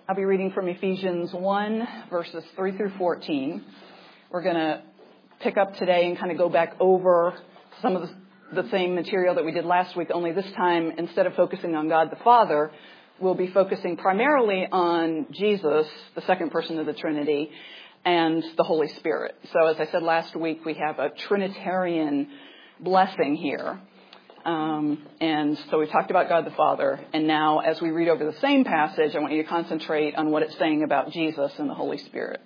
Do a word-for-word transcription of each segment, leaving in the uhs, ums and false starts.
I'll be reading from Ephesians one, verses three through fourteen. We're going to pick up today and kind of go back over some of the, the same material that we did last week, only this time, instead of focusing on God the Father, we'll be focusing primarily on Jesus, the second person of the Trinity, and the Holy Spirit. So as I said last week, we have a Trinitarian blessing here. Um, and so we talked about God the Father, and now as we read over the same passage, I want you to concentrate on what it's saying about Jesus and the Holy Spirit.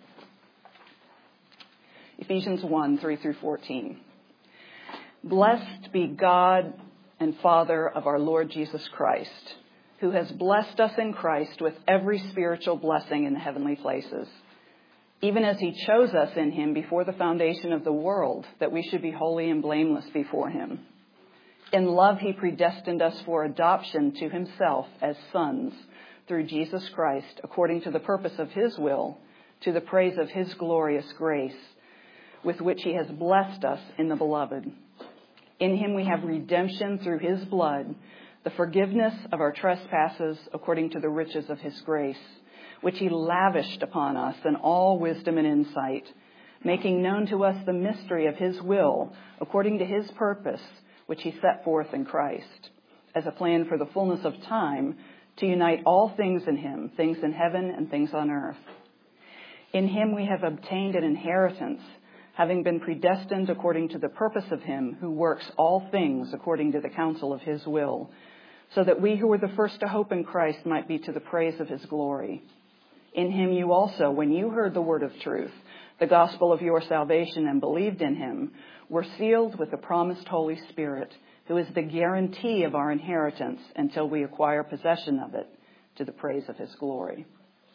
Ephesians one, three through fourteen. Blessed be God and Father of our Lord Jesus Christ, who has blessed us in Christ with every spiritual blessing in the heavenly places, even as he chose us in him before the foundation of the world, that we should be holy and blameless before him. In love, he predestined us for adoption to himself as sons through Jesus Christ, according to the purpose of his will, to the praise of his glorious grace, with which he has blessed us in the beloved. In him we have redemption through his blood, the forgiveness of our trespasses, according to the riches of his grace, which he lavished upon us in all wisdom and insight, making known to us the mystery of his will, according to his purpose, which he set forth in Christ, as a plan for the fullness of time, to unite all things in him, things in heaven and things on earth. In him we have obtained an inheritance, having been predestined according to the purpose of him who works all things according to the counsel of his will, so that we who were the first to hope in Christ might be to the praise of his glory. In him you also, when you heard the word of truth, the gospel of your salvation, and believed in him, were sealed with the promised Holy Spirit, who is the guarantee of our inheritance until we acquire possession of it, to the praise of his glory.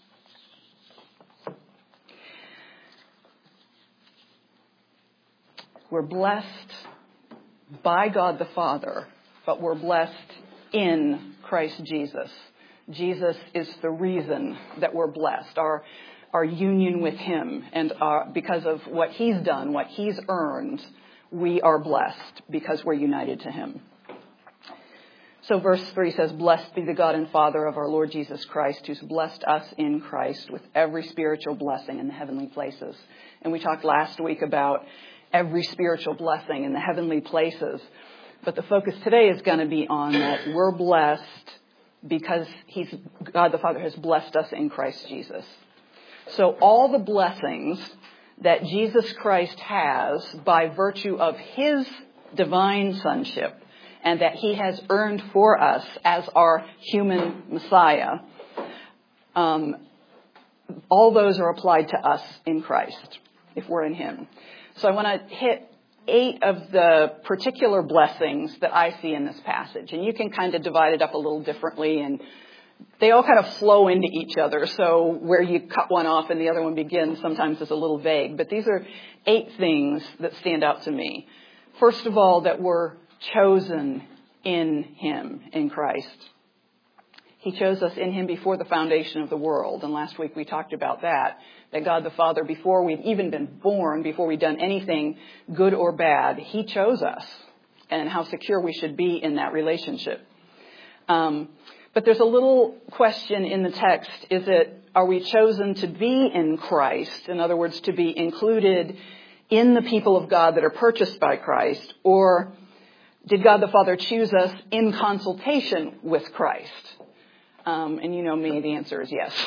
We're blessed by God the Father, but we're blessed in Christ Jesus. Jesus is the reason that we're blessed, our our union with him, and our, because of what he's done, what he's earned, we are blessed because we're united to him. So verse three says, blessed be the God and Father of our Lord Jesus Christ, who's blessed us in Christ with every spiritual blessing in the heavenly places. And we talked last week about every spiritual blessing in the heavenly places. But the focus today is going to be on that we're blessed because he's, God the Father has blessed us in Christ Jesus. So all the blessings that Jesus Christ has by virtue of his divine sonship and that he has earned for us as our human Messiah, um, all those are applied to us in Christ if we're in him. So I want to hit eight of the particular blessings that I see in this passage. And you can kind of divide it up a little differently, and they all kind of flow into each other. So where you cut one off and the other one begins sometimes is a little vague. But these are eight things that stand out to me. First of all, that we're chosen in him, in Christ. He chose us in him before the foundation of the world. And last week we talked about that, that God the Father, before we'd even been born, before we'd done anything good or bad, he chose us, and how secure we should be in that relationship. Um, but there's a little question in the text. Is it, are we chosen to be in Christ? In other words, to be included in the people of God that are purchased by Christ? Or did God the Father choose us in consultation with Christ? Um, and you know me, the answer is yes.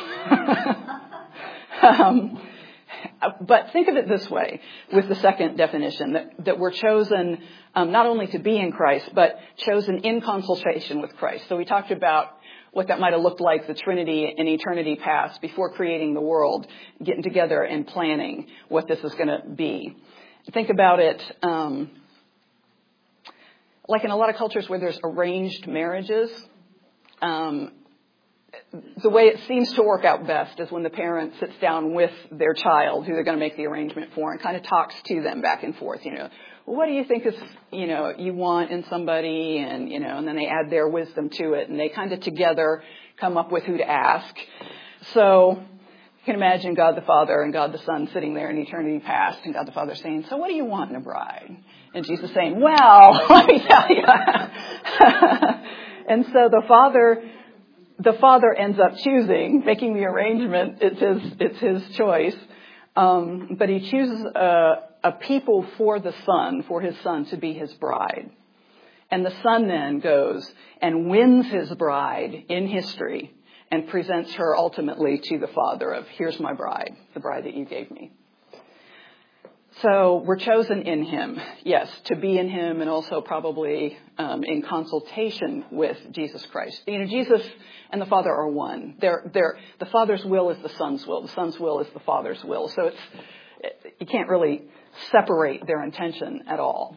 um, but think of it this way with the second definition, that, that we're chosen um, not only to be in Christ, but chosen in consultation with Christ. So we talked about what that might have looked like, the Trinity in eternity past, before creating the world, getting together and planning what this is going to be. Think about it um, like in a lot of cultures where there's arranged marriages. Um, the way it seems to work out best is when the parent sits down with their child, who they're going to make the arrangement for, and kind of talks to them back and forth. You know, well, what do you think is, you know, you want in somebody, and you know, and then they add their wisdom to it, and they kind of together come up with who to ask. So you can imagine God the Father and God the Son sitting there in eternity past, and God the Father saying, "So what do you want in a bride?" And Jesus saying, "Well, let me tell you." And so the Father the Father ends up choosing, making the arrangement. It's his, it's his choice. Um, but he chooses a, a people for the Son, for his Son to be his bride. And the Son then goes and wins his bride in history and presents her ultimately to the Father of, here's my bride, the bride that you gave me. So we're chosen in him, yes, to be in him and also probably um, in consultation with Jesus Christ. You know, Jesus and the Father are one. They're, they're, the Father's will is the Son's will. The Son's will is the Father's will. So it's, you can't really separate their intention at all.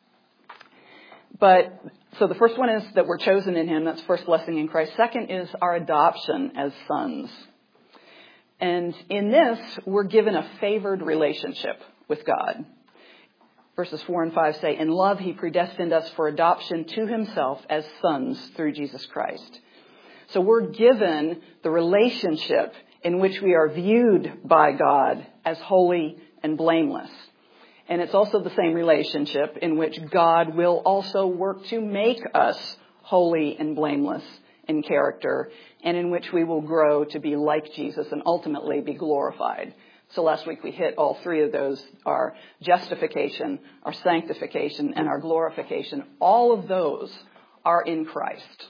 But so the first one is that we're chosen in him. That's the first blessing in Christ. Second is our adoption as sons. And in this, we're given a favored relationship with God. Verses four and five say, in love, he predestined us for adoption to himself as sons through Jesus Christ. So we're given the relationship in which we are viewed by God as holy and blameless. And it's also the same relationship in which God will also work to make us holy and blameless in character, and in which we will grow to be like Jesus and ultimately be glorified. So last week we hit all three of those, our justification, our sanctification, and our glorification. All of those are in Christ.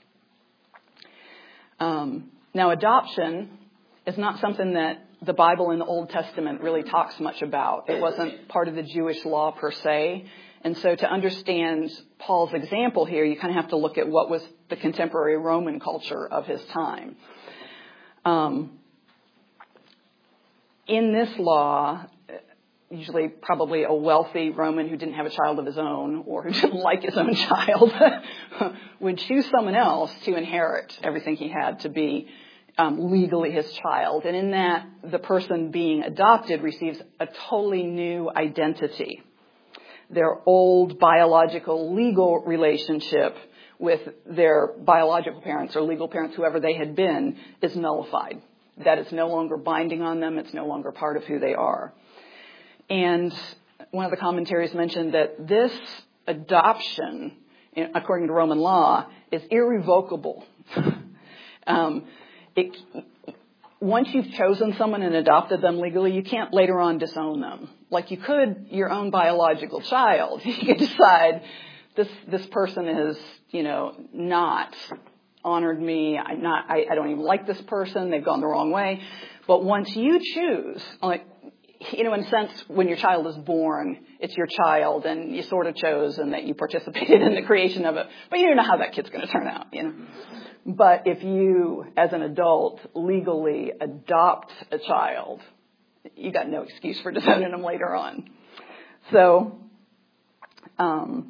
Um, now, adoption is not something that the Bible in the Old Testament really talks much about. It wasn't part of the Jewish law per se. And so to understand Paul's example here, you kind of have to look at what was the contemporary Roman culture of his time. Um, in this law, usually probably a wealthy Roman who didn't have a child of his own or who didn't like his own child would choose someone else to inherit everything he had to be um, legally his child. And in that, the person being adopted receives a totally new identity. Their old biological legal relationship with their biological parents or legal parents, whoever they had been, is nullified. That it's no longer binding on them. It's no longer part of who they are. And one of the commentaries mentioned that this adoption, according to Roman law, is irrevocable. um, it, once you've chosen someone and adopted them legally, you can't later on disown them. Like you could your own biological child. You could decide this this person is, you know, not honored me. I'm not. I, I don't even like this person. They've gone the wrong way. But once you choose, like, you know, in a sense, when your child is born, it's your child, and you sort of chose and that you participated in the creation of it. But you don't know how that kid's going to turn out, you know. But if you, as an adult, legally adopt a child, you got no excuse for disowning them later on. So, um,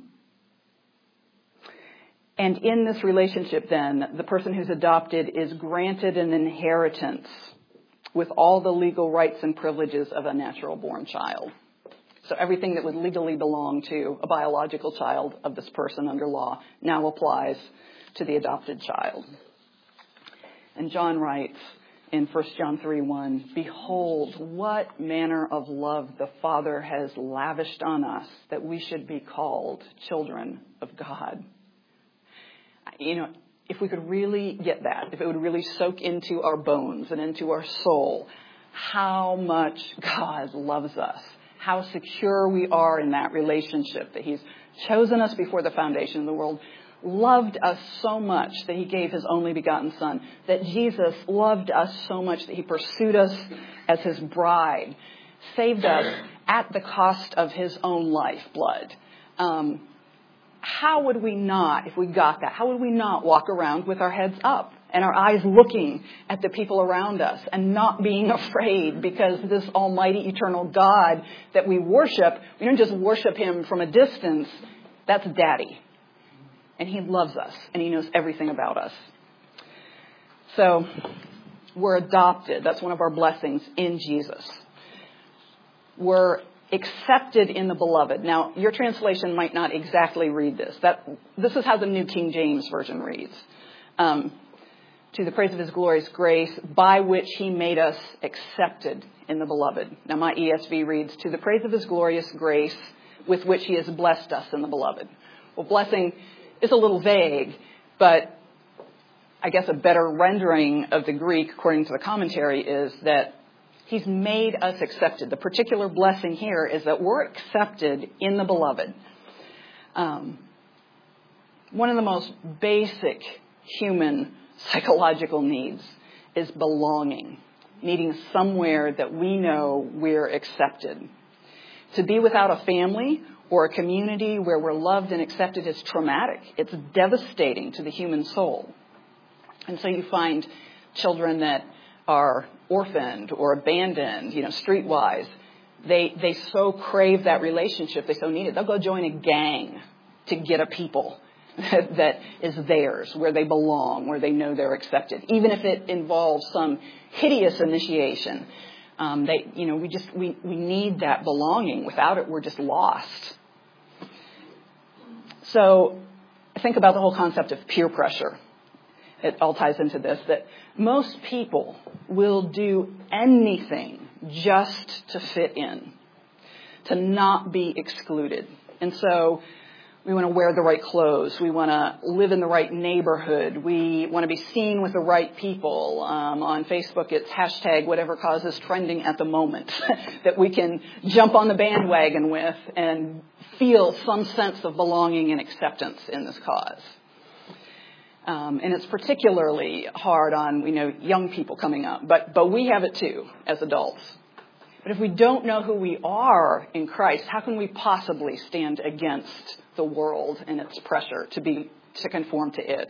and in this relationship then, the person who's adopted is granted an inheritance with all the legal rights and privileges of a natural born child. So everything that would legally belong to a biological child of this person under law now applies to the adopted child. And John writes in First John three one, behold, what manner of love the Father has lavished on us that we should be called children of God. You know, if we could really get that, if it would really soak into our bones and into our soul, how much God loves us, how secure we are in that relationship, that he's chosen us before the foundation of the world, loved us so much that he gave his only begotten Son, that Jesus loved us so much that he pursued us as his bride, saved us at the cost of his own lifeblood. Um, how would we not, if we got that, how would we not walk around with our heads up and our eyes looking at the people around us and not being afraid, because this almighty eternal God that we worship, we don't just worship him from a distance. That's Daddy. And he loves us, and he knows everything about us. So we're adopted. That's one of our blessings in Jesus. We're accepted in the beloved. Now, your translation might not exactly read this. That this is how the New King James Version reads. Um, to the praise of his glorious grace, by which he made us accepted in the beloved. Now, my E S V reads, to the praise of his glorious grace, with which he has blessed us in the beloved. Well, blessing is a little vague, but I guess a better rendering of the Greek, according to the commentary, is that he's made us accepted. The particular blessing here is that we're accepted in the beloved. Um, one of the most basic human psychological needs is belonging, needing somewhere that we know we're accepted. To be without a family or a community where we're loved and accepted is traumatic. It's devastating to the human soul. And so you find children that are orphaned or abandoned, you know, streetwise. They they so crave that relationship. They so need it. They'll go join a gang to get a people that is theirs, where they belong, where they know they're accepted, even if it involves some hideous initiation. Um, they, you know, we just we we need that belonging. Without it, we're just lost. So, think about the whole concept of peer pressure. It all ties into this, that most people will do anything just to fit in, to not be excluded. And so we want to wear the right clothes. We want to live in the right neighborhood. We want to be seen with the right people. Um, on Facebook, it's hashtag whatever cause is trending at the moment that we can jump on the bandwagon with and feel some sense of belonging and acceptance in this cause. Um, and it's particularly hard on, you know, young people coming up, but but we have it too as adults. But if we don't know who we are in Christ, how can we possibly stand against the world and its pressure to be to conform to it?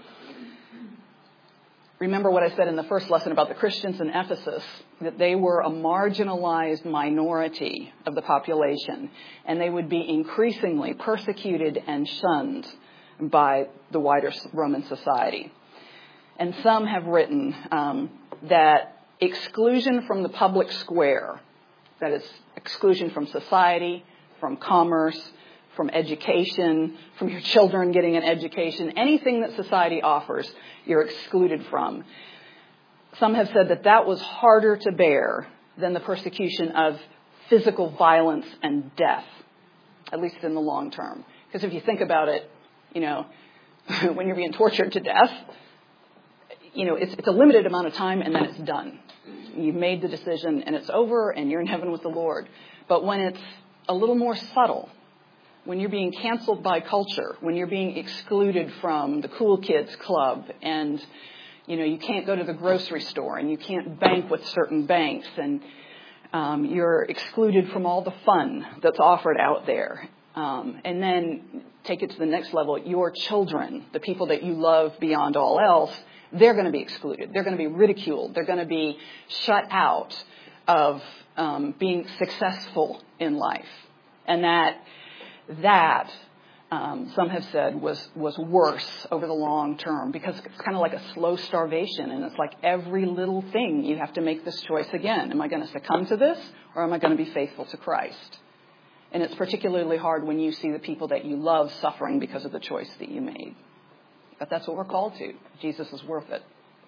Remember what I said in the first lesson about the Christians in Ephesus, that they were a marginalized minority of the population, and they would be increasingly persecuted and shunned by the wider Roman society. And some have written um, that exclusion from the public square, that is, exclusion from society, from commerce, from education, from your children getting an education, anything that society offers, you're excluded from. Some have said that that was harder to bear than the persecution of physical violence and death, at least in the long term. Because if you think about it, you know, when you're being tortured to death, you know, it's, it's a limited amount of time and then it's done. You've made the decision and it's over and you're in heaven with the Lord. But when it's a little more subtle, when you're being canceled by culture, when you're being excluded from the cool kids club and, you know, you can't go to the grocery store and you can't bank with certain banks and um, you're excluded from all the fun that's offered out there. Um, and then take it to the next level, your children, the people that you love beyond all else, they're going to be excluded. They're going to be ridiculed. They're going to be shut out of um, being successful in life. And that, that um, some have said, was, was worse over the long term because it's kind of like a slow starvation. And it's like every little thing you have to make this choice again. Am I going to succumb to this or am I going to be faithful to Christ? And it's particularly hard when you see the people that you love suffering because of the choice that you made. But that's what we're called to. Jesus is worth it.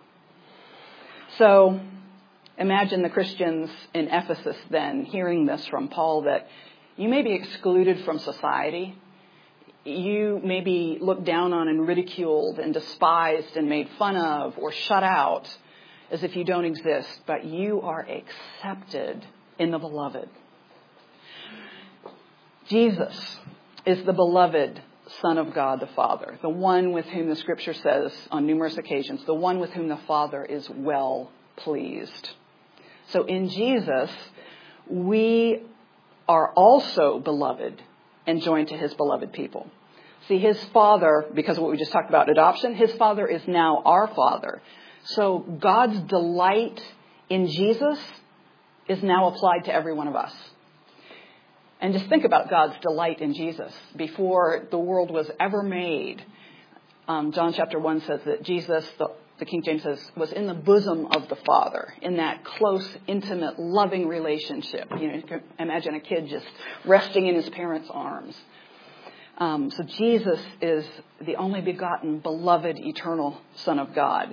So imagine the Christians in Ephesus then hearing this from Paul, that you may be excluded from society. You may be looked down on and ridiculed and despised and made fun of or shut out as if you don't exist. But you are accepted in the beloved. Jesus is the beloved Son of God the Father, the one with whom the Scripture says on numerous occasions, the one with whom the Father is well pleased. So in Jesus, we are also beloved and joined to his beloved people. See, his Father, because of what we just talked about adoption, his Father is now our Father. So God's delight in Jesus is now applied to every one of us. And just think about God's delight in Jesus. Before the world was ever made, um, John chapter one says that Jesus, the, the King James says, was in the bosom of the Father, in that close, intimate, loving relationship. You know, you can imagine a kid just resting in his parents' arms. Um, so Jesus is the only begotten, beloved, eternal Son of God.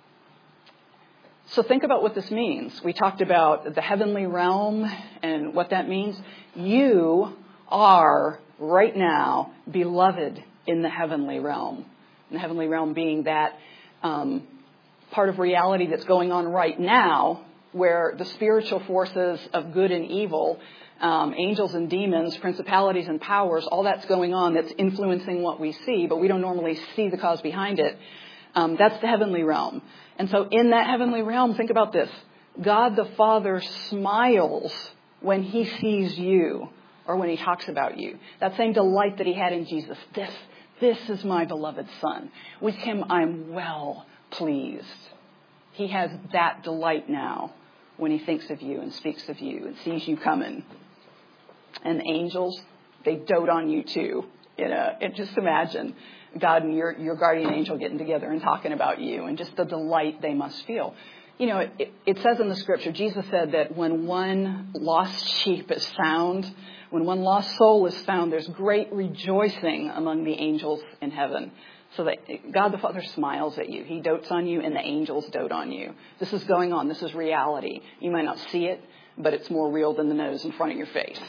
So think about what this means. We talked about the heavenly realm and what that means. You are right now beloved in the heavenly realm. The heavenly realm being that um, part of reality that's going on right now, where the spiritual forces of good and evil, um, angels and demons, principalities and powers, all that's going on that's influencing what we see, but we don't normally see the cause behind it. Um, that's the heavenly realm. And so in that heavenly realm, think about this. God the Father smiles when he sees you or when he talks about you. That same delight that he had in Jesus. This, this is my beloved Son. With him I'm well pleased. He has that delight now when he thinks of you and speaks of you and sees you coming. And angels, they dote on you too. You know, and just imagine God and your, your guardian angel getting together and talking about you and just the delight they must feel. You know, it, it, it says in the scripture, Jesus said that when one lost sheep is found, when one lost soul is found, there's great rejoicing among the angels in heaven. So that God the Father smiles at you. He dotes on you and the angels dote on you. This is going on. This is reality. You might not see it, but it's more real than the nose in front of your face.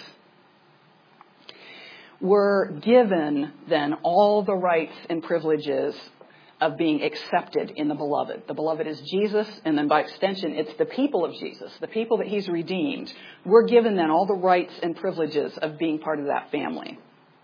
We're given then all the rights and privileges of being accepted in the beloved. The beloved is Jesus, and then by extension, it's the people of Jesus, the people that he's redeemed. We're given then all the rights and privileges of being part of that family.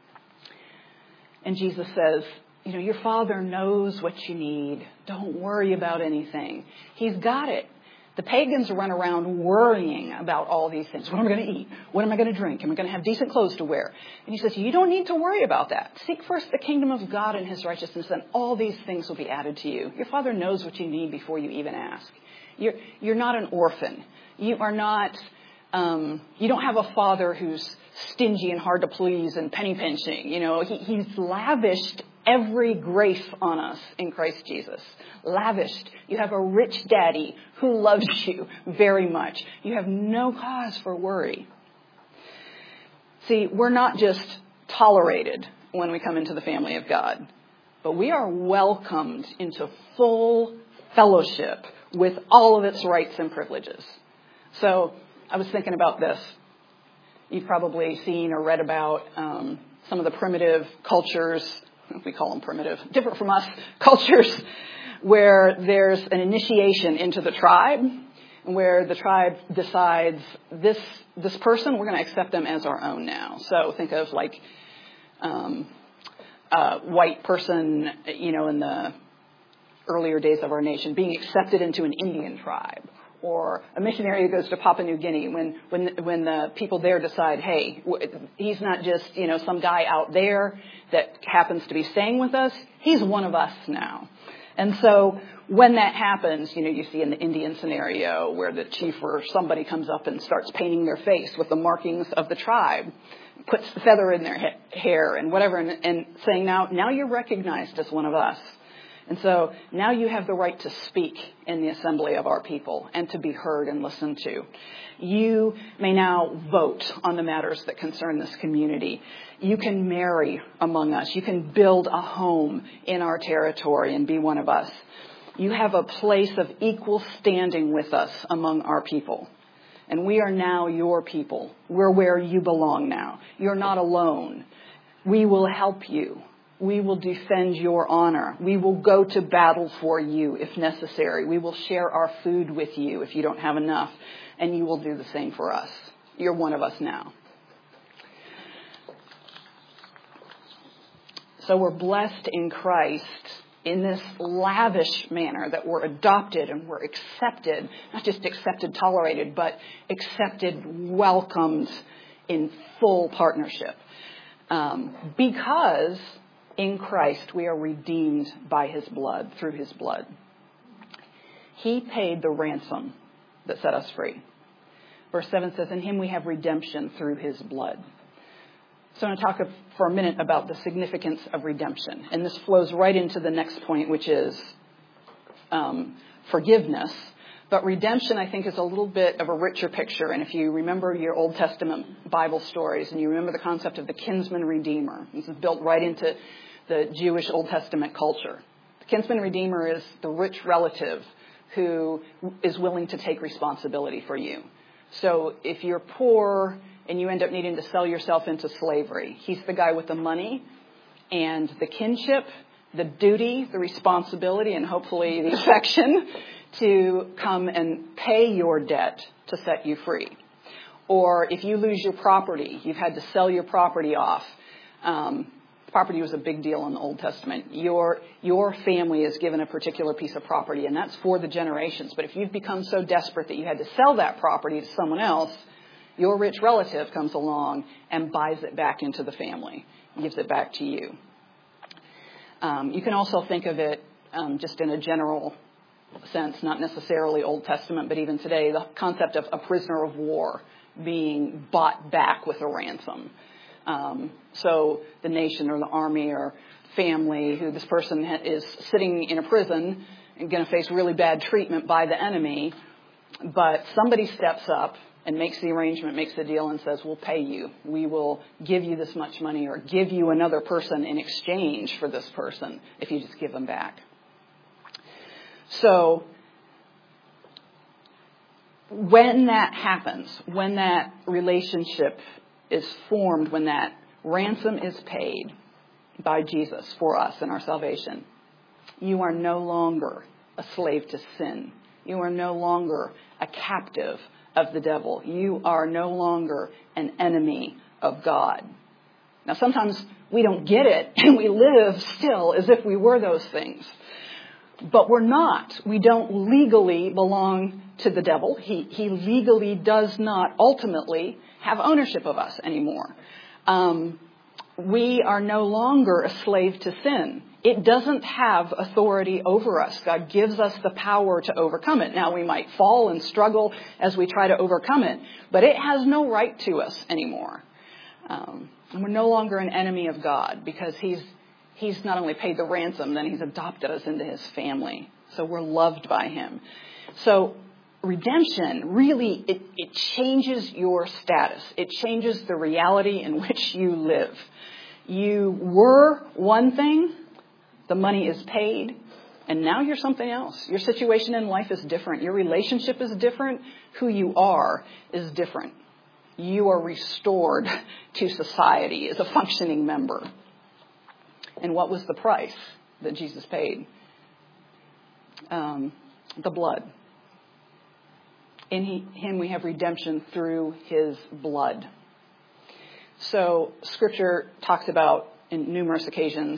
And Jesus says, you know, your Father knows what you need. Don't worry about anything. He's got it. The pagans run around worrying about all these things. What am I going to eat? What am I going to drink? Am I going to have decent clothes to wear? And he says, you don't need to worry about that. Seek first the kingdom of God and his righteousness, and all these things will be added to you. Your Father knows what you need before you even ask. You're, you're not an orphan. You are not, um, you don't have a father who's stingy and hard to please and penny pinching. You know, he, he's lavished every grace on us in Christ Jesus. Lavished. You have a rich daddy who loves you very much. You have no cause for worry. See, we're not just tolerated when we come into the family of God, but we are welcomed into full fellowship with all of its rights and privileges. So I was thinking about this. You've probably seen or read about um, some of the primitive cultures. We call them primitive, different from us, cultures where there's an initiation into the tribe, where the tribe decides this this person, we're going to accept them as our own now. So think of like um, a white person, you know, in the earlier days of our nation being accepted into an Indian tribe. Or a missionary who goes to Papua New Guinea when when when the people there decide, hey, he's not just, you know, some guy out there that happens to be staying with us. He's one of us now. And so when that happens, you know, you see in the Indian scenario where the chief or somebody comes up and starts painting their face with the markings of the tribe, puts the feather in their ha- hair and whatever, and, and saying, now, now you're recognized as one of us. And so now you have the right to speak in the assembly of our people and to be heard and listened to. You may now vote on the matters that concern this community. You can marry among us. You can build a home in our territory and be one of us. You have a place of equal standing with us among our people. And we are now your people. We're where you belong now. You're not alone. We will help you. We will defend your honor. We will go to battle for you if necessary. We will share our food with you if you don't have enough. And you will do the same for us. You're one of us now. So we're blessed in Christ in this lavish manner that we're adopted and we're accepted. Not just accepted, tolerated, but accepted, welcomed in full partnership. Um, because in Christ, we are redeemed by his blood, through his blood. He paid the ransom that set us free. Verse seven says, in him we have redemption through his blood. So I'm going to talk for a minute about the significance of redemption. And this flows right into the next point, which is um, forgiveness. But redemption, I think, is a little bit of a richer picture. And if you remember your Old Testament Bible stories and you remember the concept of the kinsman redeemer, this is built right into the Jewish Old Testament culture. The kinsman redeemer is the rich relative who is willing to take responsibility for you. So if you're poor and you end up needing to sell yourself into slavery, he's the guy with the money and the kinship the duty, the responsibility, and hopefully the affection to come and pay your debt to set you free. Or if you lose your property, you've had to sell your property off. Um, property was a big deal in the Old Testament. Your, your family is given a particular piece of property, and that's for the generations. But if you've become so desperate that you had to sell that property to someone else, your rich relative comes along and buys it back into the family, gives it back to you. Um, you can also think of it um, just in a general sense, not necessarily Old Testament, but even today, the concept of a prisoner of war being bought back with a ransom. Um, so the nation or the army or family who this person ha- is sitting in a prison and going to face really bad treatment by the enemy, but somebody steps up and makes the arrangement, makes the deal and says, we'll pay you. We will give you this much money or give you another person in exchange for this person if you just give them back. So when that happens, when that relationship is formed, when that ransom is paid by Jesus for us and our salvation, you are no longer a slave to sin. You are no longer a captive of the devil. You are no longer an enemy of God. Now, sometimes we don't get it and we live still as if we were those things. But we're not. We don't legally belong to the devil. He, he legally does not ultimately have ownership of us anymore. Um, we are no longer a slave to sin. It doesn't have authority over us. God gives us the power to overcome it. Now, we might fall and struggle as we try to overcome it, but it has no right to us anymore. Um, and we're no longer an enemy of God because he's He's not only paid the ransom, then he's adopted us into his family. So we're loved by him. So redemption, really, it, it changes your status. It changes the reality in which you live. You were one thing, the money is paid, and now you're something else. Your situation in life is different. Your relationship is different. Who you are is different. You are restored to society as a functioning member. And what was the price that Jesus paid? Um, the blood. In he, him we have redemption through his blood. So Scripture talks about in numerous occasions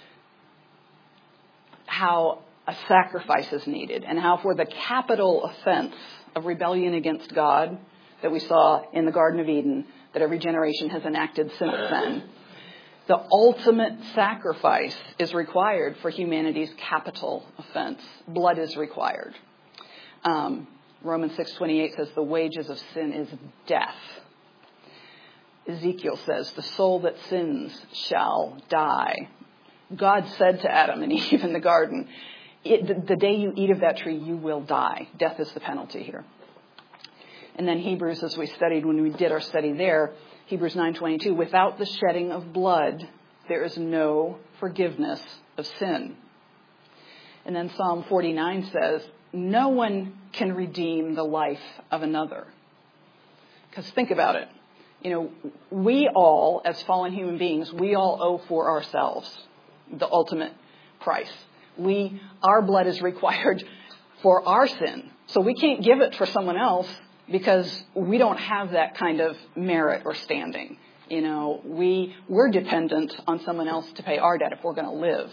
how a sacrifice is needed and how for the capital offense of rebellion against God that we saw in the Garden of Eden that every generation has enacted since then, the ultimate sacrifice is required for humanity's capital offense. Blood is required. Um, Romans six twenty-eight says the wages of sin is death. Ezekiel says the soul that sins shall die. God said to Adam and Eve in the garden, it, the, the day you eat of that tree, you will die. Death is the penalty here. And then Hebrews, as we studied when we did our study there, Hebrews nine twenty-two, without the shedding of blood, there is no forgiveness of sin. And then Psalm forty-nine says, no one can redeem the life of another. Because think about it. You know, we all, as fallen human beings, we all owe for ourselves the ultimate price. We, our blood is required for our sin. So we can't give it for someone else, because we don't have that kind of merit or standing. You know, we, we're dependent on someone else to pay our debt if we're going to live.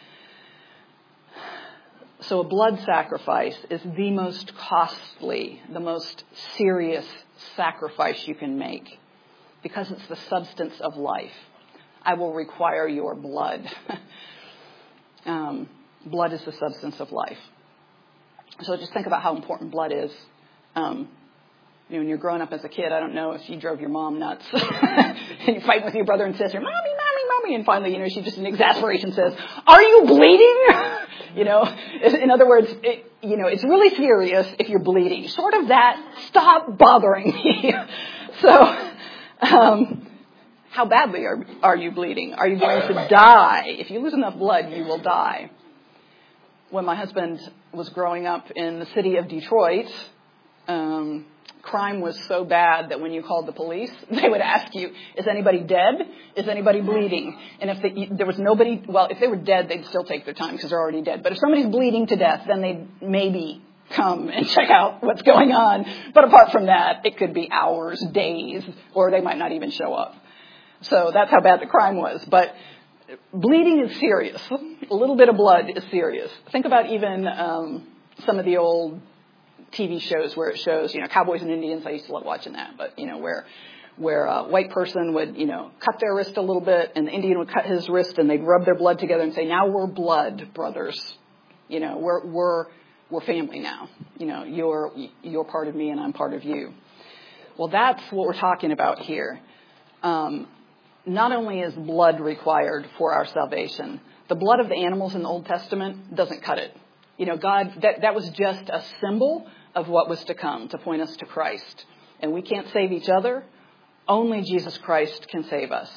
So a blood sacrifice is the most costly, the most serious sacrifice you can make because it's the substance of life. I will require your blood. um, blood is the substance of life. So just think about how important blood is. Um, You know, when you're growing up as a kid, I don't know if you drove your mom nuts and you're fighting with your brother and sister, mommy, mommy, mommy. And finally, you know, she just in exasperation says, are you bleeding? you know, in other words, it, you know, it's really serious if you're bleeding. Sort of that, stop bothering me. so, um, how badly are, are you bleeding? Are you going to die? If you lose enough blood, you will die. When my husband was growing up in the city of Detroit, um, crime was so bad that when you called the police, they would ask you, is anybody dead? Is anybody bleeding? And if they, there was nobody, well, if they were dead, they'd still take their time because they're already dead. But if somebody's bleeding to death, then they'd maybe come and check out what's going on. But apart from that, it could be hours, days, or they might not even show up. So that's how bad the crime was. But bleeding is serious. A little bit of blood is serious. Think about even um, some of the old T V shows where it shows, you know, cowboys and Indians. I used to love watching that, but, you know, where where a white person would, you know, cut their wrist a little bit and the Indian would cut his wrist and they'd rub their blood together and say, now we're blood brothers. You know, we're we're we're family now. You know, you're you're part of me and I'm part of you. Well, that's what we're talking about here. Um, not only is blood required for our salvation, the blood of the animals in the Old Testament doesn't cut it. You know, God, that, that was just a symbol of what was to come, to point us to Christ. And we can't save each other. Only Jesus Christ can save us.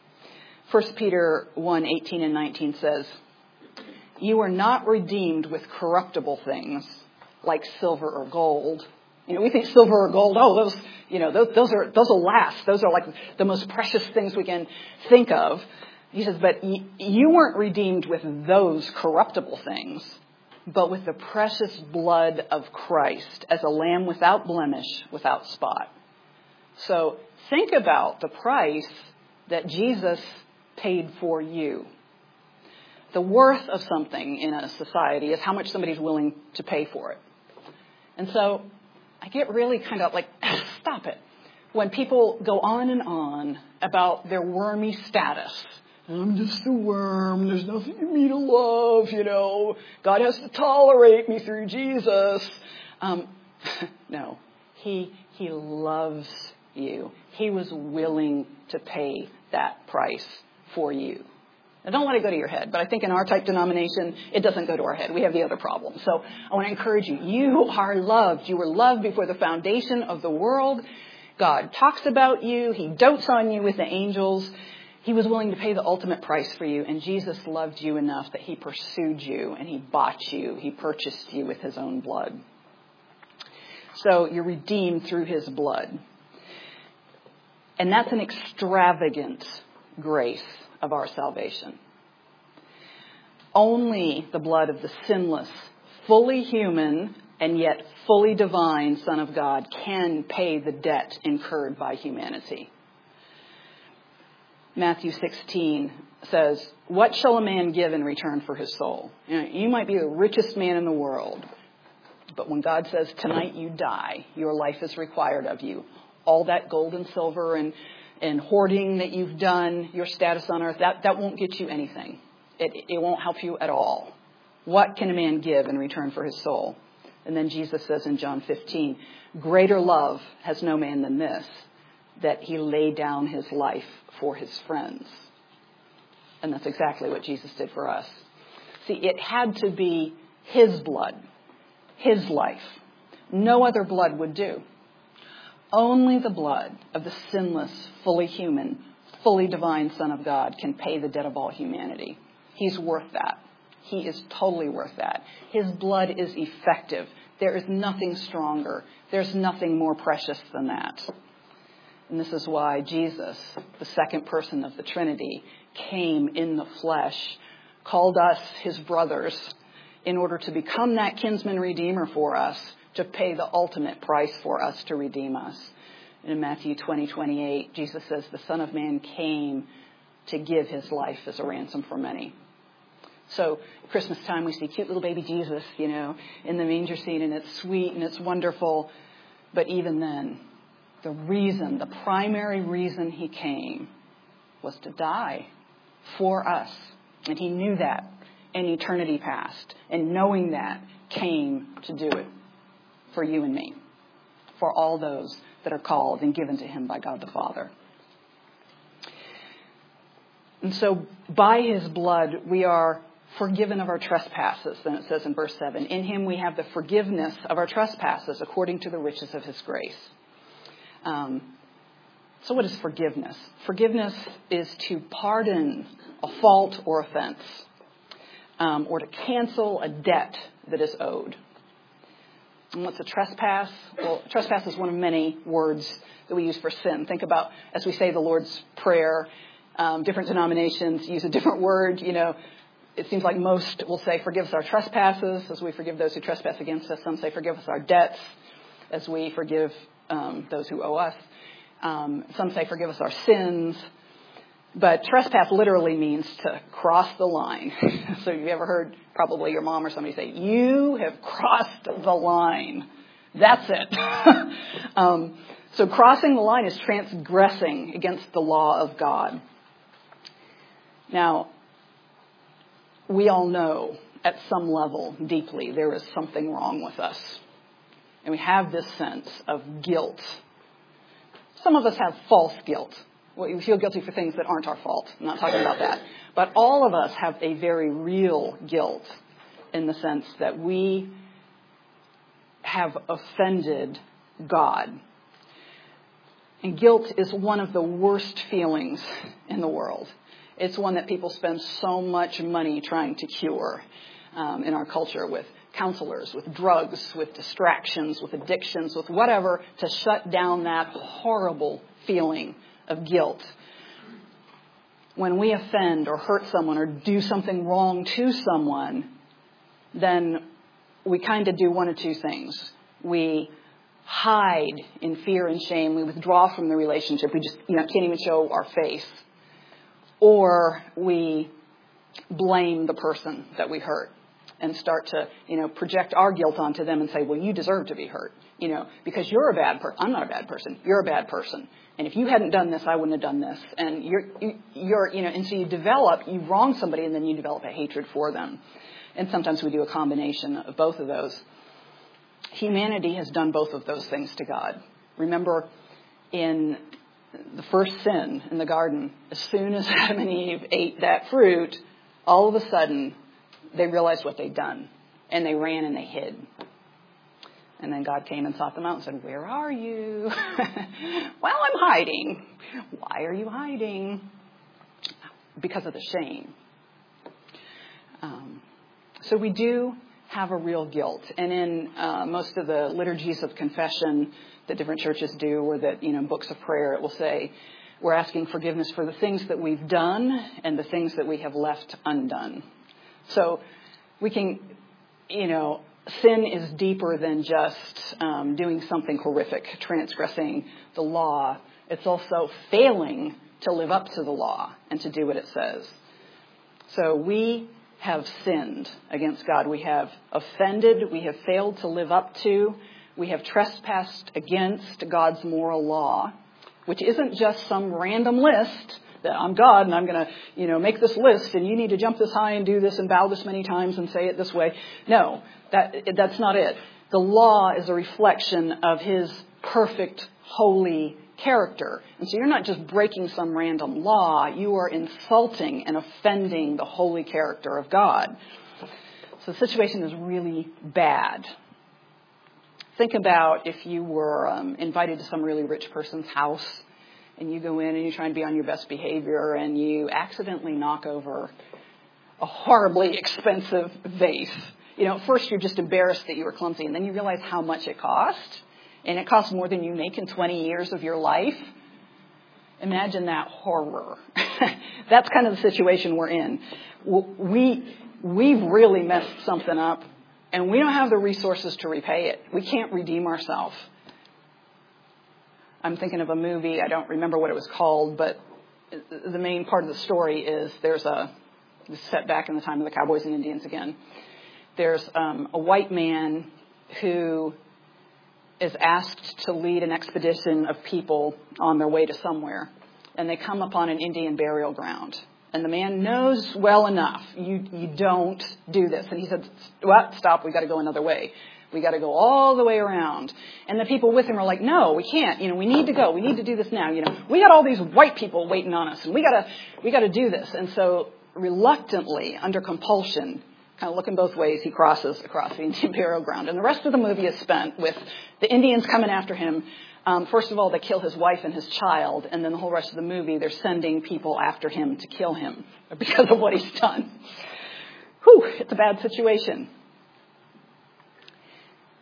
First Peter one, eighteen and nineteen says, you are not redeemed with corruptible things like silver or gold. You know, we think silver or gold, oh, those, you know, those, those are, those will last. Those are like the most precious things we can think of. He says, but y- you weren't redeemed with those corruptible things, but with the precious blood of Christ as a lamb without blemish, without spot. So think about the price that Jesus paid for you. The worth of something in a society is how much somebody's willing to pay for it. And so I get really kind of like, stop it. When people go on and on about their wormy status. I'm just a worm. There's nothing in me to love, you know. God has to tolerate me through Jesus. Um, no, he, he loves you. He was willing to pay that price for you. Now, don't let it go to your head. But I think in our type denomination, it doesn't go to our head. We have the other problem. So I want to encourage you. You are loved. You were loved before the foundation of the world. God talks about you. He dotes on you with the angels. He was willing to pay the ultimate price for you. And Jesus loved you enough that he pursued you and he bought you. He purchased you with his own blood. So you're redeemed through his blood. And that's an extravagant grace of our salvation. Only the blood of the sinless, fully human, and yet fully divine Son of God can pay the debt incurred by humanity. Matthew sixteen says, what shall a man give in return for his soul? You know, you might be the richest man in the world, but when God says, tonight you die, your life is required of you. All that gold and silver and and hoarding that you've done, your status on earth, that, that won't get you anything. It, it won't help you at all. What can a man give in return for his soul? And then Jesus says in John fifteen, greater love has no man than this, that he laid down his life for his friends. And that's exactly what Jesus did for us. See, it had to be his blood, his life. No other blood would do. Only the blood of the sinless, fully human, fully divine Son of God can pay the debt of all humanity. He's worth that. He is totally worth that. His blood is effective. There is nothing stronger. There's nothing more precious than that. And this is why Jesus, the second person of the Trinity, came in the flesh, called us his brothers, in order to become that kinsman redeemer for us, to pay the ultimate price for us to redeem us. And in Matthew twenty, twenty-eight, Jesus says the Son of Man came to give his life as a ransom for many. So Christmas time, we see cute little baby Jesus, you know, in the manger scene, and it's sweet and it's wonderful. But even then, the reason, the primary reason he came was to die for us. And he knew that in eternity past. And knowing that, came to do it. For you and me, for all those that are called and given to him by God the Father. And so by his blood, we are forgiven of our trespasses. Then it says in verse seven, in him we have the forgiveness of our trespasses according to the riches of his grace. Um, so what is forgiveness? Forgiveness is to pardon a fault or offense, um, or to cancel a debt that is owed. And what's a trespass? Well, trespass is one of many words that we use for sin. Think about, as we say the Lord's Prayer, um, different denominations use a different word. You know, it seems like most will say, forgive us our trespasses as we forgive those who trespass against us. Some say, forgive us our debts as we forgive um, those who owe us. Um, some say, forgive us our sins. But trespass literally means to cross the line. So you've ever heard probably your mom or somebody say, you have crossed the line. That's it. um, so crossing the line is transgressing against the law of God. Now, we all know at some level deeply there is something wrong with us. And we have this sense of guilt. Some of us have false guilt. We feel guilty for things that aren't our fault. I'm not talking about that. But all of us have a very real guilt in the sense that we have offended God. And guilt is one of the worst feelings in the world. It's one that people spend so much money trying to cure um, in our culture with counselors, with drugs, with distractions, with addictions, with whatever, to shut down that horrible feeling of guilt. When we offend or hurt someone or do something wrong to someone, then we kind of do one of two things. We hide in fear and shame. We withdraw from the relationship. We just, you know, can't even show our face. Or we blame the person that we hurt and start to, you know, project our guilt onto them and say, well, you deserve to be hurt, you know, because you're a bad person. I'm not a bad person. You're a bad person. And if you hadn't done this, I wouldn't have done this. And you're, you're, you know, and so you develop, you wrong somebody and then you develop a hatred for them. And sometimes we do a combination of both of those. Humanity has done both of those things to God. Remember, in the first sin in the garden, as soon as Adam and Eve ate that fruit, all of a sudden they realized what they'd done. And they ran and they hid. And then God came and sought them out and said, where are you? Well, I'm hiding. Why are you hiding? Because of the shame. Um, so we do have a real guilt. And in uh, most of the liturgies of confession that different churches do, or that, you know, books of prayer, it will say we're asking forgiveness for the things that we've done and the things that we have left undone. So we can, you know, sin is deeper than just um, doing something horrific, transgressing the law. It's also failing to live up to the law and to do what it says. So we have sinned against God. We have offended. We have failed to live up to. We have trespassed against God's moral law, which isn't just some random list that I'm God and I'm going to, you know, make this list and you need to jump this high and do this and bow this many times and say it this way. No, that that's not it. The law is a reflection of his perfect, holy character. And so you're not just breaking some random law. You are insulting and offending the holy character of God. So the situation is really bad. Think about if you were um, invited to some really rich person's house and you go in and you're trying to be on your best behavior and you accidentally knock over a horribly expensive vase. You know, at first you're just embarrassed that you were clumsy, and then you realize how much it cost. And it costs more than you make in twenty years of your life. Imagine that horror. That's kind of the situation we're in. We, we've really messed something up, and we don't have the resources to repay it. We can't redeem ourselves. I'm thinking of a movie. I don't remember what it was called, but the main part of the story is there's a, set back in the time of the Cowboys and Indians again. There's um, a white man who is asked to lead an expedition of people on their way to somewhere. And they come upon an Indian burial ground. And the man knows well enough, you, you don't do this. And he said, well, stop, we got to go another way. We got to go all the way around. And the people with him are like, no, we can't. You know, we need to go. We need to do this now. You know, we got all these white people waiting on us, and we got to, we got to do this. And so reluctantly, under compulsion, kind of looking both ways, he crosses across the Indian burial ground. And the rest of the movie is spent with the Indians coming after him. Um, first of all, they kill his wife and his child. And then the whole rest of the movie, they're sending people after him to kill him because of what he's done. Whew, it's a bad situation.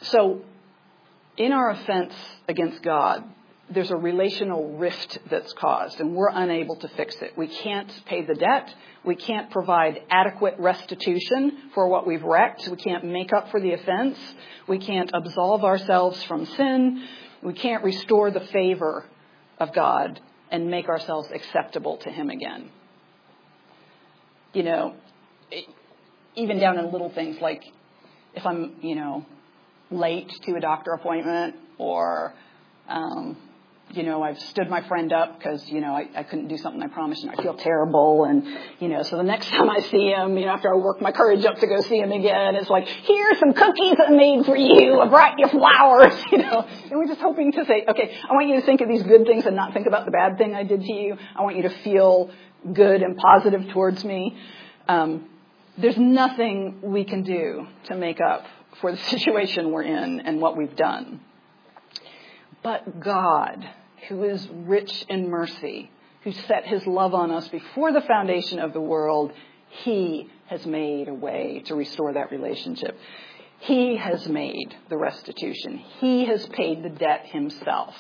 So in our offense against God, there's a relational rift that's caused, and we're unable to fix it. We can't pay the debt. We can't provide adequate restitution for what we've wrecked. We can't make up for the offense. We can't absolve ourselves from sin. We can't restore the favor of God and make ourselves acceptable to him again. You know, even down in little things like if I'm, you know, late to a doctor appointment, or, um, you know, I've stood my friend up because, you know, I, I couldn't do something I promised, and I feel terrible. And, you know, so the next time I see him, you know, after I work my courage up to go see him again, it's like, here's some cookies I made for you. I brought you flowers, you know. And we're just hoping to say, okay, I want you to think of these good things and not think about the bad thing I did to you. I want you to feel good and positive towards me. Um, there's nothing we can do to make up for the situation we're in and what we've done. But God, who is rich in mercy, who set his love on us before the foundation of the world, he has made a way to restore that relationship. He has made the restitution. He has paid the debt himself.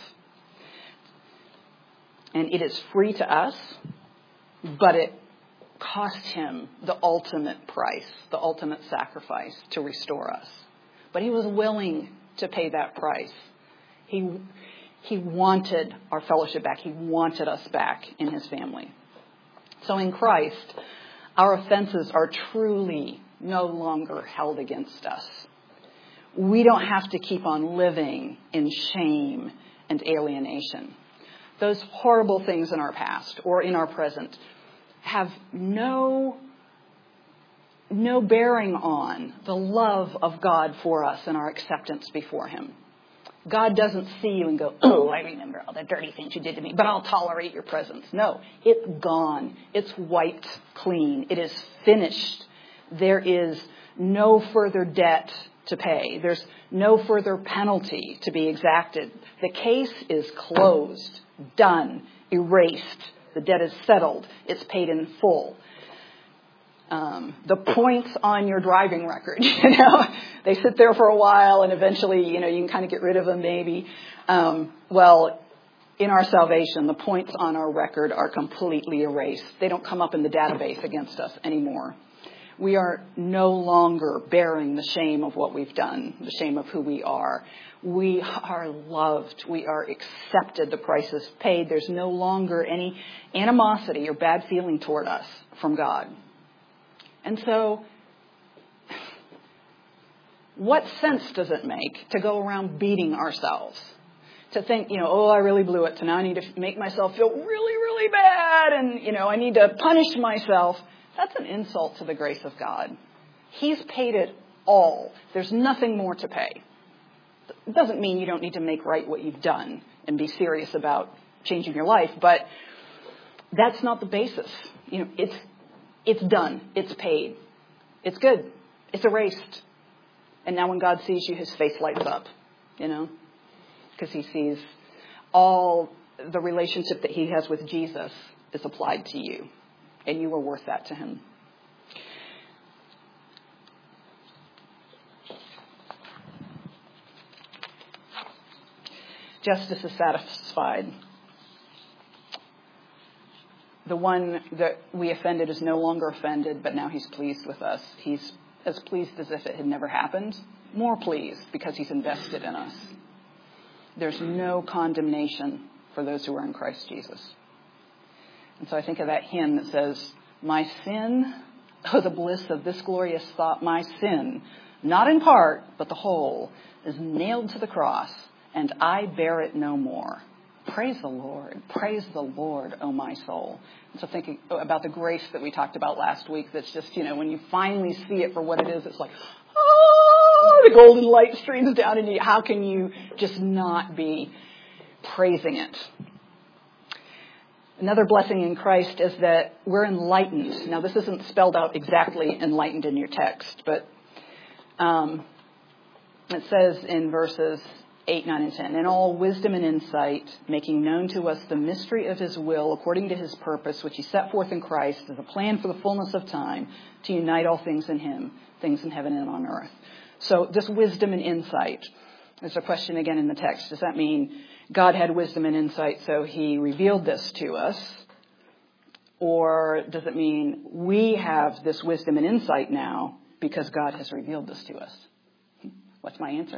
And it is free to us, but it cost him the ultimate price, the ultimate sacrifice to restore us. But he was willing to pay that price. He he wanted our fellowship back. He wanted us back in his family. So in Christ, our offenses are truly no longer held against us. We don't have to keep on living in shame and alienation. Those horrible things in our past or in our present have no, no bearing on the love of God for us and our acceptance before him. God doesn't see you and go, oh, I remember all the dirty things you did to me, but I'll tolerate your presence. No, it's gone. It's wiped clean. It is finished. There is no further debt to pay. There's no further penalty to be exacted. The case is closed, done, erased. The debt is settled. It's paid in full. Um, the points on your driving record, you know, they sit there for a while, and eventually, you know, you can kind of get rid of them maybe. Um, well, in our salvation, the points on our record are completely erased. They don't come up in the database against us anymore. We are no longer bearing the shame of what we've done, the shame of who we are. We are loved. We are accepted. The price is paid. There's no longer any animosity or bad feeling toward us from God. And so, what sense does it make to go around beating ourselves? To think, you know, oh, I really blew it, so now I need to make myself feel really, really bad, and, you know, I need to punish myself. That's an insult to the grace of God. He's paid it all. There's nothing more to pay. It doesn't mean you don't need to make right what you've done and be serious about changing your life, but that's not the basis. You know, it's it's done. It's paid. It's good. It's erased. And now when God sees you, his face lights up, you know, because he sees all the relationship that he has with Jesus is applied to you, and you are worth that to him. Justice is satisfied. The one that we offended is no longer offended, but now he's pleased with us. He's as pleased as if it had never happened, more pleased because he's invested in us. There's no condemnation for those who are in Christ Jesus. And so I think of that hymn that says, my sin, oh, the bliss of this glorious thought, my sin, not in part, but the whole, is nailed to the cross, and I bear it no more. Praise the Lord. Praise the Lord, oh my soul. And so thinking about the grace that we talked about last week, that's just, you know, when you finally see it for what it is, it's like, oh, the golden light streams down into you. How can you just not be praising it? Another blessing in Christ is that we're enlightened. Now, this isn't spelled out exactly enlightened in your text, but um, it says in verses eight, nine, and ten, in all wisdom and insight, making known to us the mystery of his will according to his purpose, which he set forth in Christ as a plan for the fullness of time to unite all things in him, things in heaven and on earth. So this wisdom and insight, there's a question again in the text. Does that mean God had wisdom and insight, so he revealed this to us? Or does it mean we have this wisdom and insight now because God has revealed this to us? What's my answer?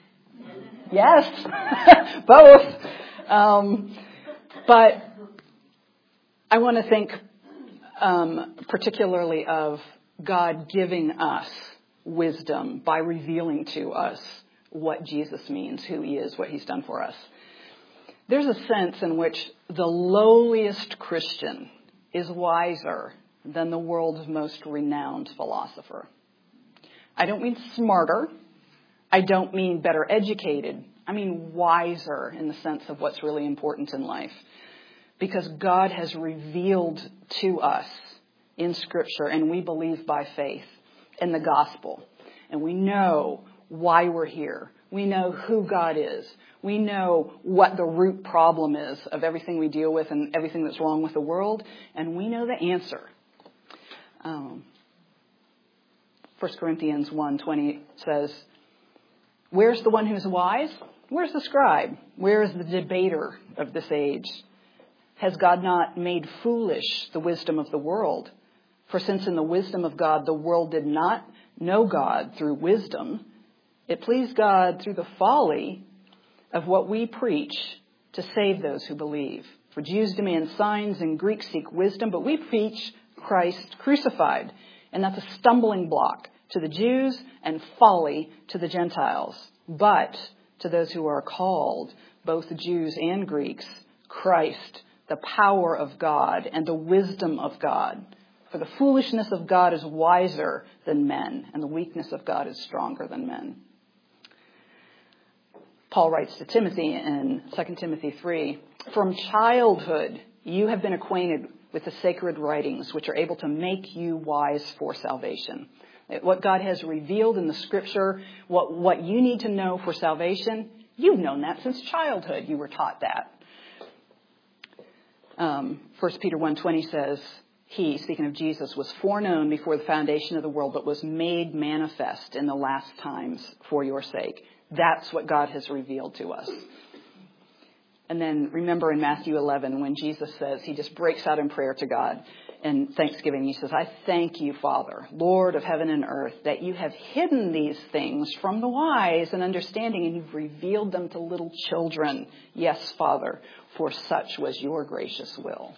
Yes, both. Um, but I want to think um, particularly of God giving us wisdom by revealing to us what Jesus means, who he is, what he's done for us. There's a sense in which the lowliest Christian is wiser than the world's most renowned philosopher. I don't mean smarter. I don't mean better educated. I mean wiser in the sense of what's really important in life. Because God has revealed to us in Scripture, and we believe by faith in the gospel. And we know why we're here. We know who God is. We know what the root problem is of everything we deal with and everything that's wrong with the world. And we know the answer. Um, First Corinthians one twenty says, where's the one who's wise? Where's the scribe? Where is the debater of this age? Has God not made foolish the wisdom of the world? For since in the wisdom of God, the world did not know God through wisdom, it pleased God through the folly of what we preach to save those who believe. For Jews demand signs and Greeks seek wisdom, but we preach Christ crucified. And that's a stumbling block to the Jews and folly to the Gentiles. But to those who are called, both Jews and Greeks, Christ, the power of God and the wisdom of God. For the foolishness of God is wiser than men, and the weakness of God is stronger than men. Paul writes to Timothy in Second Timothy three, from childhood you have been acquainted with the sacred writings, which are able to make you wise for salvation. What God has revealed in the Scripture, what, what you need to know for salvation, you've known that since childhood. You were taught that. Um, First Peter one twenty says, he, speaking of Jesus, was foreknown before the foundation of the world, but was made manifest in the last times for your sake. That's what God has revealed to us. And then remember in Matthew eleven, when Jesus says, he just breaks out in prayer to God in thanksgiving. He says, I thank you, Father, Lord of heaven and earth, that you have hidden these things from the wise and understanding, and you've revealed them to little children. Yes, Father, for such was your gracious will.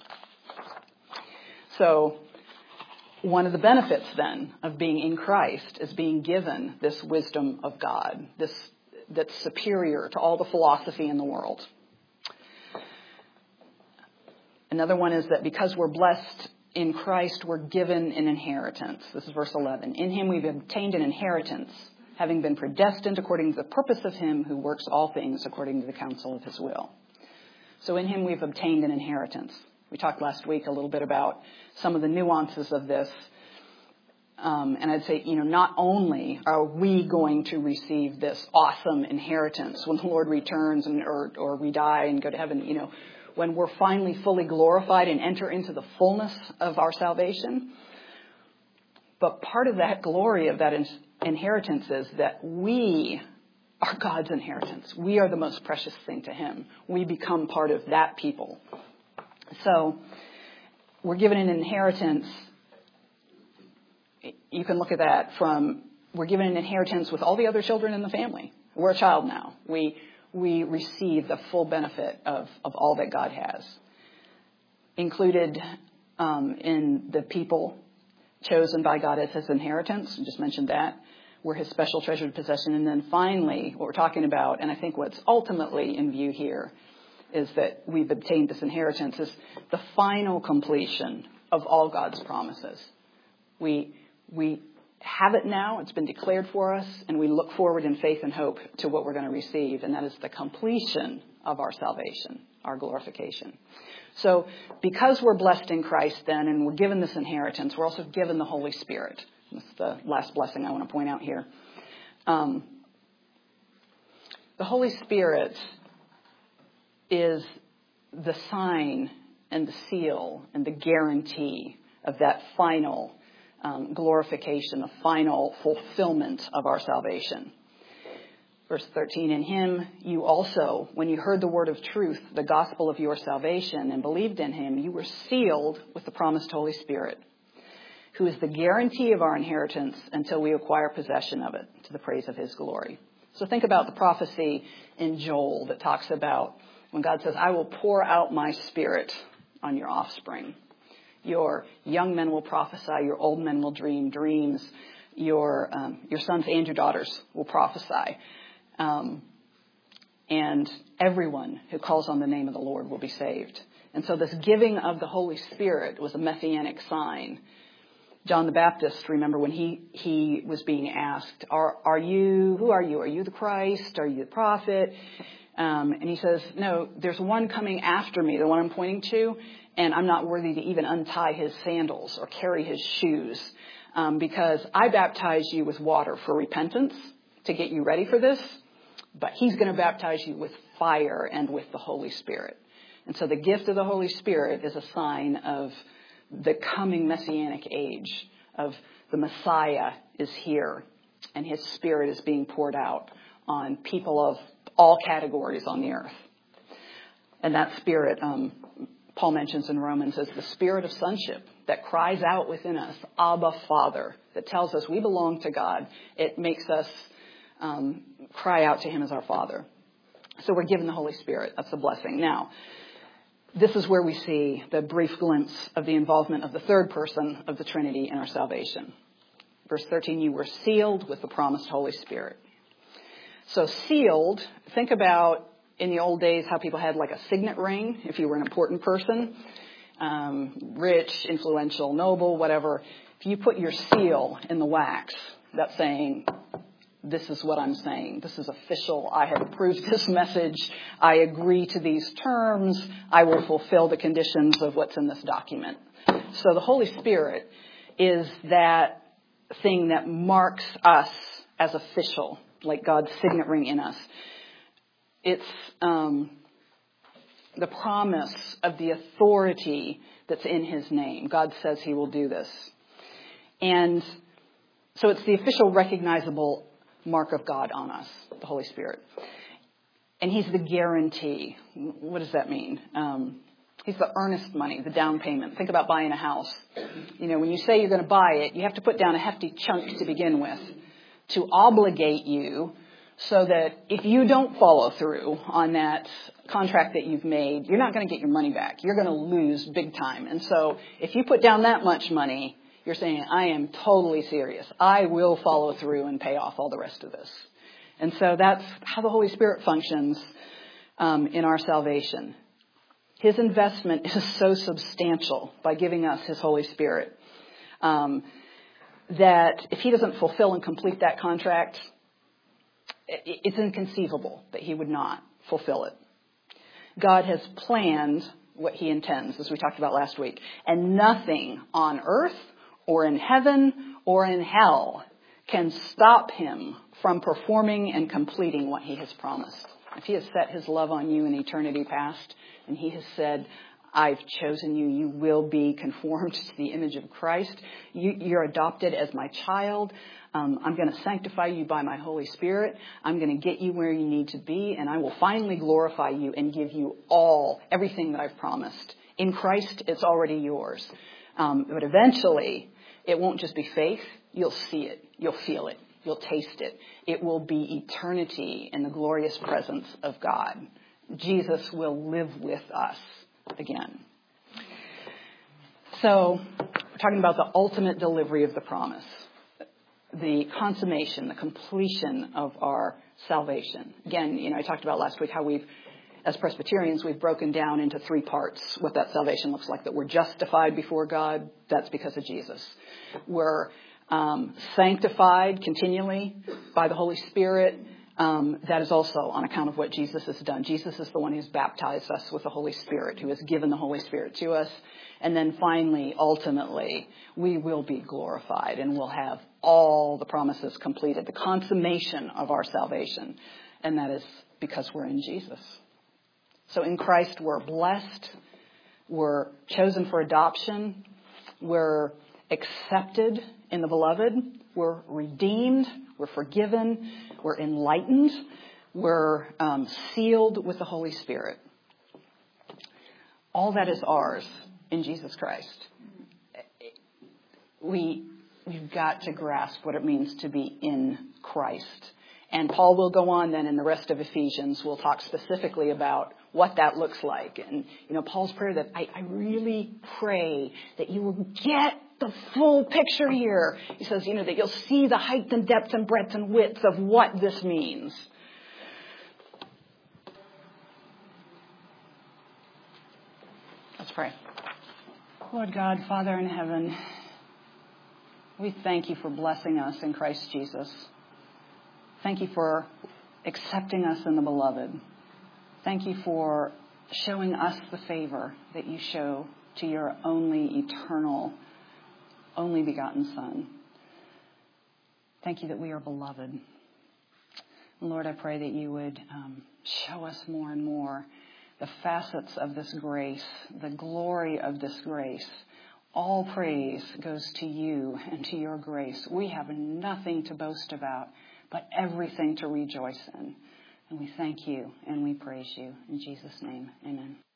So one of the benefits then of being in Christ is being given this wisdom of God, this that's superior to all the philosophy in the world. Another one is that because we're blessed in Christ, we're given an inheritance. This is verse eleven. In him we've obtained an inheritance, having been predestined according to the purpose of him who works all things according to the counsel of his will. So in him we've obtained an inheritance. We talked last week a little bit about some of the nuances of this. Um, and I'd say, you know, not only are we going to receive this awesome inheritance when the Lord returns and or, or we die and go to heaven, you know, when we're finally fully glorified and enter into the fullness of our salvation. But part of that glory of that in- inheritance is that we are God's inheritance. We are the most precious thing to him. We become part of that people. So we're given an inheritance. You can look at that from, we're given an inheritance with all the other children in the family. We're a child now. We we receive the full benefit of, of all that God has. Included um, in the people chosen by God as his inheritance, I just mentioned that, we're his special treasured possession. And then finally, what we're talking about, and I think what's ultimately in view here, is that we've obtained this inheritance, is the final completion of all God's promises. We we have it now. It's been declared for us, and we look forward in faith and hope to what we're going to receive, and that is the completion of our salvation, our glorification. So because we're blessed in Christ then, and we're given this inheritance, we're also given the Holy Spirit. That's the last blessing I want to point out here. Um, the Holy Spirit is the sign and the seal and the guarantee of that final um, glorification, the final fulfillment of our salvation. Verse thirteen, in him you also, when you heard the word of truth, the gospel of your salvation, and believed in him, you were sealed with the promised Holy Spirit, who is the guarantee of our inheritance until we acquire possession of it, to the praise of his glory. So think about the prophecy in Joel that talks about when God says, I will pour out my spirit on your offspring. Your young men will prophesy, your old men will dream dreams, your um, your sons and your daughters will prophesy. Um, and everyone who calls on the name of the Lord will be saved. And so this giving of the Holy Spirit was a messianic sign. John the Baptist, remember when he, he was being asked, are, are you, who are you? Are you the Christ? Are you the prophet? Um, and he says, no, there's one coming after me, the one I'm pointing to, and I'm not worthy to even untie his sandals or carry his shoes, um, because I baptize you with water for repentance to get you ready for this, but he's going to baptize you with fire and with the Holy Spirit. And so the gift of the Holy Spirit is a sign of the coming messianic age, of the Messiah is here and his Spirit is being poured out on people of all categories on the earth. And that Spirit, um, Paul mentions in Romans, as the Spirit of sonship that cries out within us, Abba, Father, that tells us we belong to God. It makes us um, cry out to him as our Father. So we're given the Holy Spirit. That's a blessing. Now, this is where we see the brief glimpse of the involvement of the third person of the Trinity in our salvation. Verse thirteen, you were sealed with the promised Holy Spirit. So sealed, think about in the old days how people had like a signet ring if you were an important person, um, rich, influential, noble, whatever. If you put your seal in the wax, that's saying, this is what I'm saying. This is official. I have approved this message. I agree to these terms. I will fulfill the conditions of what's in this document. So the Holy Spirit is that thing that marks us as official, like God's signet ring in us. It's um, the promise of the authority that's in his name. God says he will do this. And so it's the official recognizable mark of God on us, the Holy Spirit. And he's the guarantee. What does that mean? Um, he's the earnest money, the down payment. Think about buying a house. You know, when you say you're going to buy it, you have to put down a hefty chunk to begin with to obligate you so that if you don't follow through on that contract that you've made, you're not going to get your money back. You're going to lose big time. And so if you put down that much money, you're saying, I am totally serious. I will follow through and pay off all the rest of this. And so that's how the Holy Spirit functions um, in our salvation. His investment is so substantial by giving us his Holy Spirit um, that if he doesn't fulfill and complete that contract, it's inconceivable that he would not fulfill it. God has planned what he intends, as we talked about last week, and nothing on earth or in heaven or in hell can stop him from performing and completing what he has promised. If he has set his love on you in eternity past, and he has said, I've chosen you, you will be conformed to the image of Christ. You, you're adopted as my child. Um, I'm going to sanctify you by my Holy Spirit. I'm going to get you where you need to be, and I will finally glorify you and give you all, everything that I've promised. In Christ, it's already yours. Um, but eventually, it won't just be faith. You'll see it. You'll feel it. You'll taste it. It will be eternity in the glorious presence of God. Jesus will live with us again. So we're talking about the ultimate delivery of the promise, the consummation, the completion of our salvation. Again, you know, I talked about last week how we've, as Presbyterians, we've broken down into three parts what that salvation looks like. That we're justified before God. That's because of Jesus. We're um, sanctified continually by the Holy Spirit. Um, that is also on account of what Jesus has done. Jesus is the one who's baptized us with the Holy Spirit, who has given the Holy Spirit to us. And then finally, ultimately, we will be glorified and we'll have all the promises completed, the consummation of our salvation. And that is because we're in Jesus. So in Christ, we're blessed. We're chosen for adoption. We're accepted in the beloved. We're redeemed. We're forgiven. We're enlightened. We're um, sealed with the Holy Spirit. All that is ours in Jesus Christ. We, we've got to grasp what it means to be in Christ. And Paul will go on then in the rest of Ephesians. We'll talk specifically about what that looks like. And, you know, Paul's prayer that I, I really pray that you will get the full picture here. He says, you know, that you'll see the height and depth and breadth and width of what this means. Let's pray. Lord God, Father in heaven, we thank you for blessing us in Christ Jesus. Thank you for accepting us in the beloved. Thank you for showing us the favor that you show to your only eternal, only begotten Son. Thank you that we are beloved. And Lord, I pray that you would um, show us more and more the facets of this grace, the glory of this grace. All praise goes to you and to your grace. We have nothing to boast about, but everything to rejoice in. And we thank you and we praise you. In Jesus' name, amen.